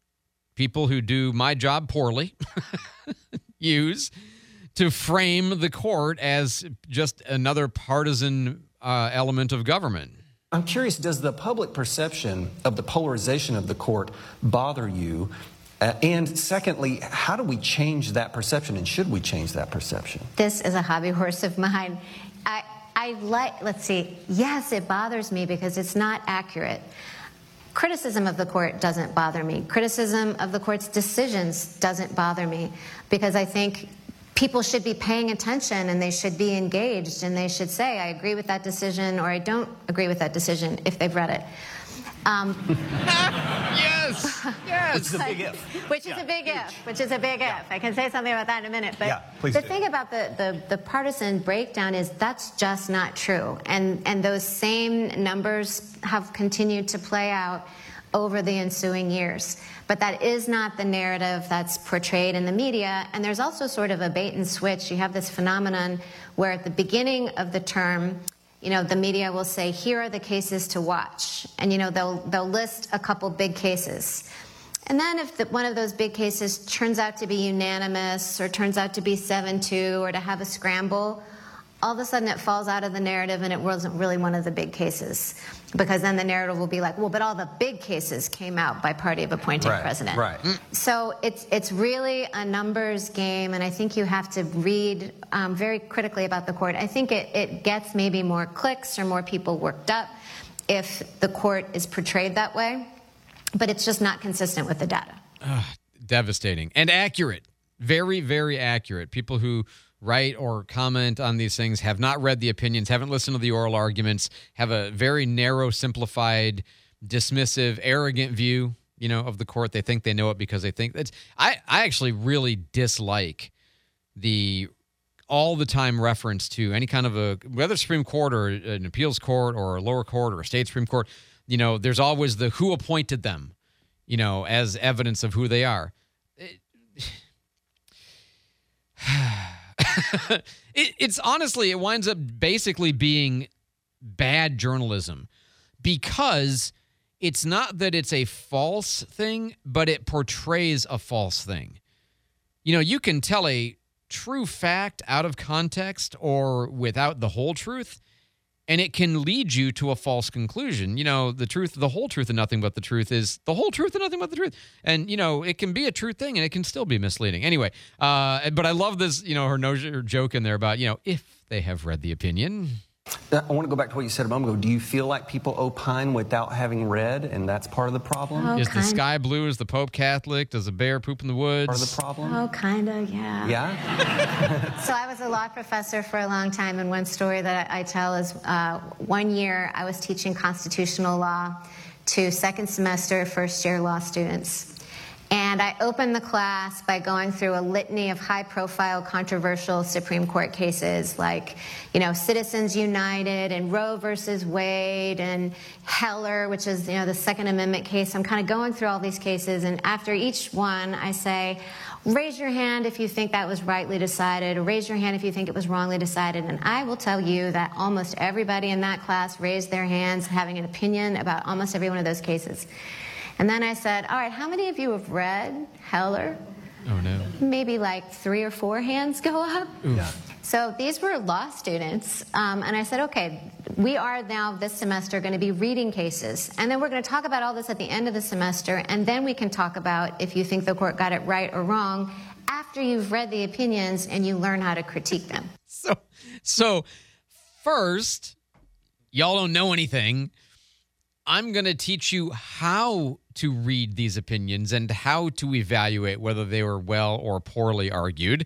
people who do my job poorly use to frame the court as just another partisan uh, element of government. I'm curious, does the public perception of the polarization of the court bother you? Uh, and secondly, how do we change that perception, and should we change that perception? This is a hobby horse of mine. I, I like, let's see, yes, it bothers me because it's not accurate. Criticism of the court doesn't bother me. Criticism of the court's decisions doesn't bother me because I think people should be paying attention and they should be engaged and they should say, I agree with that decision or I don't agree with that decision if they've read it. Um, yes, yes. Which is a big if. Which is yeah. a big if. Which is a big yeah. if. I can say something about that in a minute. But yeah, please the do. thing about the, the, the partisan breakdown is that's just not true. And, and those same numbers have continued to play out over the ensuing years. But that is not the narrative that's portrayed in the media. And there's also sort of a bait and switch. You have this phenomenon where at the beginning of the term, you know, the media will say, here are the cases to watch. And, you know, they'll, they'll list a couple big cases. And then if the, one of those big cases turns out to be unanimous or turns out to be seven two or to have a scramble, all of a sudden it falls out of the narrative and it wasn't really one of the big cases. Because then the narrative will be like, well, but all the big cases came out by party of appointed Right, president. right. So it's it's really a numbers game, and I think you have to read um, very critically about the court. I think it, it gets maybe more clicks or more people worked up if the court is portrayed that way, but it's just not consistent with the data. Ugh, devastating and accurate. Very, very accurate. People who write or comment on these things have not read the opinions, haven't listened to the oral arguments, have a very narrow, simplified, dismissive, arrogant view, you know, of the court. They think they know it because they think that's. I, I actually really dislike the all the time reference to any kind of a, whether Supreme Court or an appeals court or a lower court or a state Supreme Court, you know, there's always the who appointed them, you know, as evidence of who they are. It, it, it's honestly, it winds up basically being bad journalism because it's not that it's a false thing, but it portrays a false thing. You know, you can tell a true fact out of context or without the whole truth, and it can lead you to a false conclusion. You know, the truth, the whole truth and nothing but the truth is the whole truth and nothing but the truth. And, you know, it can be a true thing and it can still be misleading. Anyway, uh, but I love this, you know, her, no, her joke in there about, you know, if they have read the opinion. I want to go back to what you said a moment ago. Do you feel like people opine without having read, and that's part of the problem? Oh, is the kind- sky blue? Is the Pope Catholic? Does a bear poop in the woods? Part of the problem? Oh, kind of, yeah. Yeah? So I was a law professor for a long time, and one story that I tell is uh, one year I was teaching constitutional law to second semester, first year law students. And I opened the class by going through a litany of high-profile, controversial Supreme Court cases like, you know, Citizens United and Roe versus Wade and Heller, which is, you know, the Second Amendment case. I'm kind of going through all these cases, and after each one, I say, raise your hand if you think that was rightly decided, or raise your hand if you think it was wrongly decided. And I will tell you that almost everybody in that class raised their hands having an opinion about almost every one of those cases. And then I said, all right, how many of you have read Heller? Oh, no. Maybe like three or four hands go up. Yeah. So these were law students. Um, and I said, okay, we are now this semester going to be reading cases. And then we're going to talk about all this at the end of the semester. And then we can talk about if you think the court got it right or wrong after you've read the opinions and you learn how to critique them. So, so first, y'all don't know anything. I'm going to teach you how to read these opinions and how to evaluate whether they were well or poorly argued.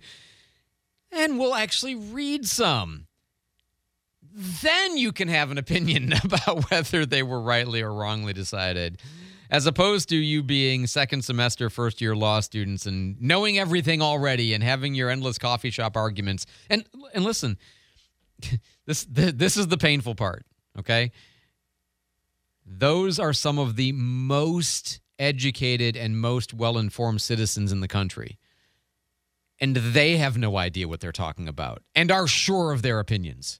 And we'll actually read some. Then you can have an opinion about whether they were rightly or wrongly decided, as opposed to you being second semester, first year law students and knowing everything already and having your endless coffee shop arguments. And and listen, this this is the painful part, okay? Those are some of the most educated and most well-informed citizens in the country. And they have no idea what they're talking about and are sure of their opinions.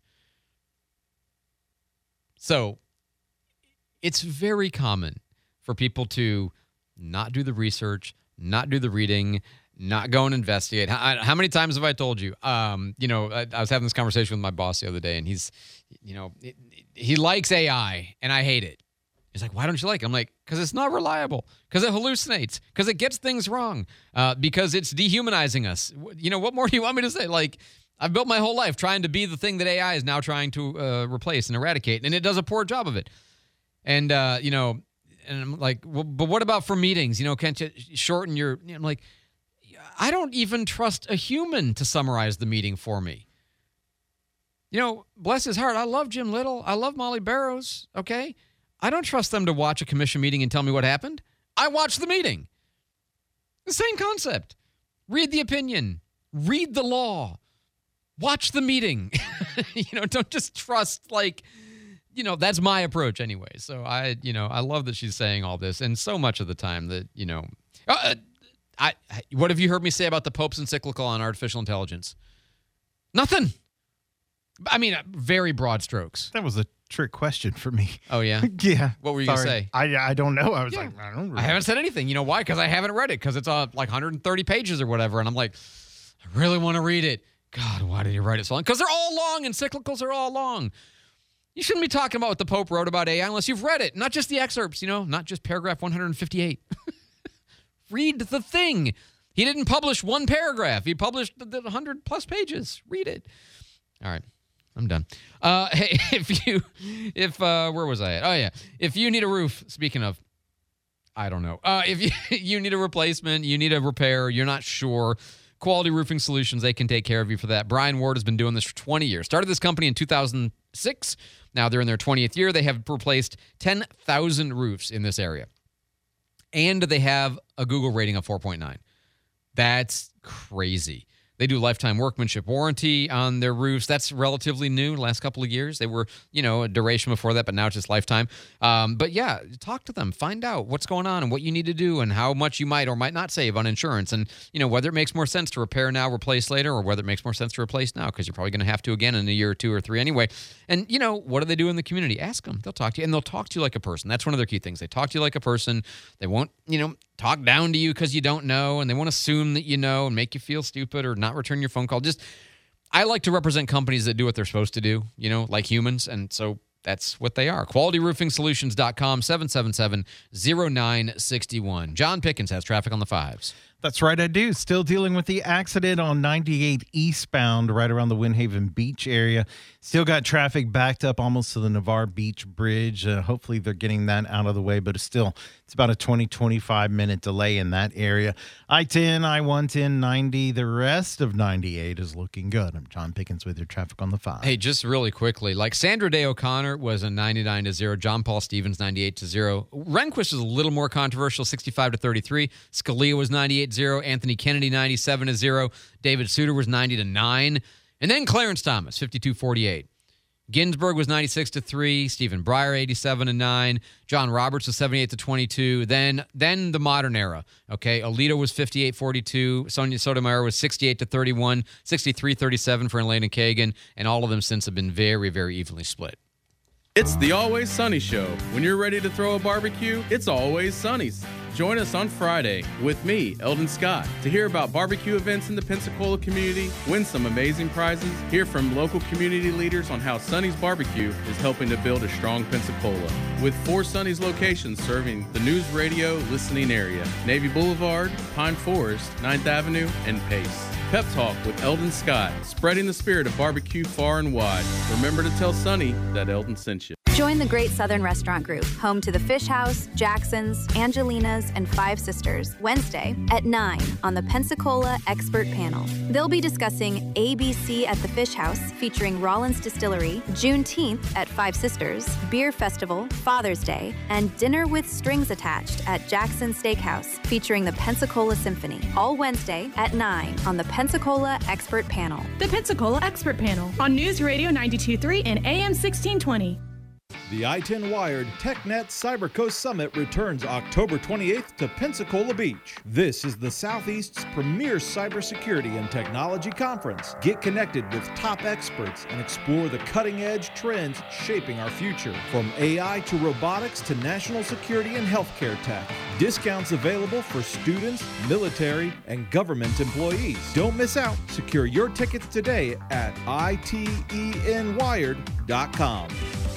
So it's very common for people to not do the research, not do the reading, not go and investigate. How, how many times have I told you? Um, you know, I, I was having this conversation with my boss the other day, and he's, you know, it, he likes A I, and I hate it. He's like, why don't you like it? I'm like, because it's not reliable, because it hallucinates, because it gets things wrong, uh, because it's dehumanizing us. You know, what more do you want me to say? Like, I've built my whole life trying to be the thing that A I is now trying to uh, replace and eradicate, and it does a poor job of it. And, uh, you know, and I'm like, well, but what about for meetings? You know, can't you shorten your, you know, I'm like, I don't even trust a human to summarize the meeting for me. You know, bless his heart, I love Jim Little. I love Molly Barrows, okay? I don't trust them to watch a commission meeting and tell me what happened. I watch the meeting. The same concept. Read the opinion. Read the law. Watch the meeting. You know, don't just trust, like, you know, that's my approach anyway. So I, you know, I love that she's saying all this. And so much of the time that, you know, uh, I, what have you heard me say about the Pope's encyclical on artificial intelligence? Nothing. I mean, very broad strokes. That was a trick question for me. Oh, yeah? Yeah. What were you going to Sorry. say? I, I don't know. I was Yeah. like, I don't I haven't said anything. You know why? Because I haven't read it, because it's uh, like one hundred thirty pages or whatever. And I'm like, I really want to read it. God, why did he write it so long? Because they're all long. Encyclicals are all long. You shouldn't be talking about what the Pope wrote about A I unless you've read it, not just the excerpts, you know, not just paragraph one hundred fifty-eight. Read the thing. He didn't publish one paragraph. He published the one hundred plus pages. Read it. All right. I'm done. Uh, hey, if you, if, uh, where was I at? Oh, yeah. If you need a roof, speaking of, I don't know. Uh, if you, you need a replacement, you need a repair, you're not sure, Quality Roofing Solutions, they can take care of you for that. Brian Ward has been doing this for twenty years. Started this company in two thousand six. Now they're in their twentieth year. They have replaced ten thousand roofs in this area. And they have a Google rating of four point nine. That's crazy. They do lifetime workmanship warranty on their roofs. That's relatively new, last couple of years. They were, you know, a duration before that, but now it's just lifetime. Um, but yeah, talk to them. Find out what's going on and what you need to do and how much you might or might not save on insurance. And, you know, whether it makes more sense to repair now, replace later, or whether it makes more sense to replace now, because you're probably going to have to again in a year or two or three anyway. And, you know, what do they do in the community? Ask them. They'll talk to you, and they'll talk to you like a person. That's one of their key things. They talk to you like a person. They won't, you know, talk down to you because you don't know, and they won't assume that you know and make you feel stupid or not return your phone call. Just, I like to represent companies that do what they're supposed to do, you know, like humans, and so that's what they are. quality roofing solutions dot com, seven seven seven, zero nine six one. John Pickens has traffic on the fives. That's right, I do. Still dealing with the accident on ninety-eight eastbound right around the Windhaven Beach area. Still got traffic backed up almost to the Navarre Beach Bridge. Uh, hopefully they're getting that out of the way, but it's still, it's about a twenty, twenty-five minute delay in that area. I ten, I one ten, ninety. The rest of ninety-eight is looking good. I'm John Pickens with your traffic on the five. Hey, just really quickly, like Sandra Day O'Connor was a ninety-nine to zero. John Paul Stevens, ninety-eight to zero. Rehnquist was a little more controversial, sixty-five to thirty-three. Scalia was ninety-eight to zero. Anthony Kennedy, ninety-seven to zero. David Souter was ninety to nine. And then Clarence Thomas, fifty-two forty-eight. Ginsburg was ninety-six to three. Stephen Breyer, eighty-seven to nine. John Roberts was seventy-eight to twenty-two. Then then the modern era. Okay, Alito was fifty-eight forty-two. Sonia Sotomayor was sixty-eight to thirty-one. sixty-three thirty-seven for Elena Kagan. And all of them since have been very, very evenly split. It's the Always Sunny Show. When you're ready to throw a barbecue, it's Always Sunny's. Join us on Friday with me, Eldon Scott, to hear about barbecue events in the Pensacola community, win some amazing prizes, hear from local community leaders on how Sunny's Barbecue is helping to build a strong Pensacola. With four Sunny's locations serving the news radio listening area, Navy Boulevard, Pine Forest, ninth Avenue, and Pace. Pep Talk with Eldon Scott, spreading the spirit of barbecue far and wide. Remember to tell Sunny that Eldon sent you. Join the Great Southern Restaurant Group, home to the Fish House, Jackson's, Angelina's, and Five Sisters, Wednesday at nine on the Pensacola Expert Panel. They'll be discussing A B C at the Fish House, featuring Rollins Distillery, Juneteenth at Five Sisters, Beer Festival, Father's Day, and Dinner with Strings Attached at Jackson Steakhouse, featuring the Pensacola Symphony, all Wednesday at nine on the Pensacola Expert Panel. The Pensacola Expert Panel on News Radio ninety-two point three and A M sixteen twenty. The I ten Wired TechNet CyberCoast Summit returns October twenty-eighth to Pensacola Beach. This is the Southeast's premier cybersecurity and technology conference. Get connected with top experts and explore the cutting-edge trends shaping our future. From A I to robotics to national security and healthcare tech. Discounts available for students, military, and government employees. Don't miss out. Secure your tickets today at I T E N wired dot com.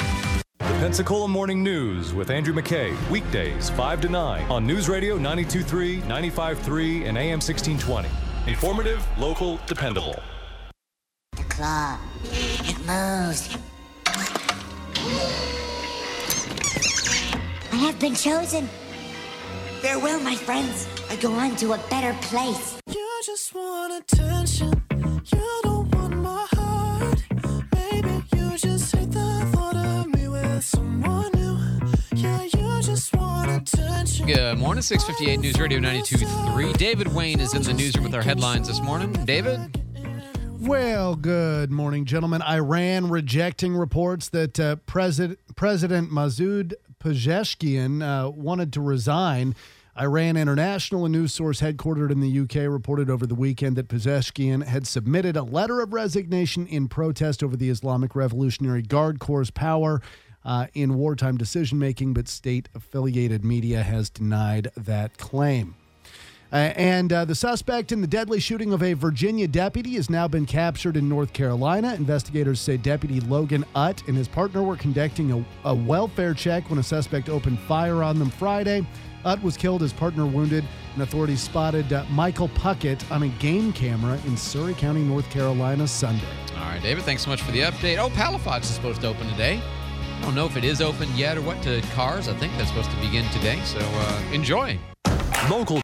The Pensacola Morning News with Andrew McKay, weekdays five to nine on News Radio ninety-two point three, ninety-five point three, and A M sixteen twenty. Informative, local, dependable. The claw. It moves. I have been chosen. Farewell, my friends. I go on to a better place. You just want attention. You don't want my heart. Maybe you just hate the thought of me with someone new. Yeah, you just want attention. Good morning, six fifty-eight News Radio ninety-two point three. David Wayne is in the newsroom with our headlines this morning. David? Well, good morning, gentlemen. Iran rejecting reports that uh, President President Masoud Pezeshkian uh, wanted to resign. Iran International, a news source headquartered in the U K, reported over the weekend that Pezeshkian had submitted a letter of resignation in protest over the Islamic Revolutionary Guard Corps' power uh, in wartime decision-making, but state-affiliated media has denied that claim. Uh, and uh, the suspect in the deadly shooting of a Virginia deputy has now been captured in North Carolina. Investigators say Deputy Logan Utt and his partner were conducting a, a welfare check when a suspect opened fire on them Friday. Utt was killed, his partner wounded, and authorities spotted uh, Michael Puckett on a game camera in Surrey County, North Carolina, Sunday. All right, David, thanks so much for the update. Oh, Palafox is supposed to open today. I don't know if it is open yet or what to cars. I think that's supposed to begin today, so uh, enjoy. Local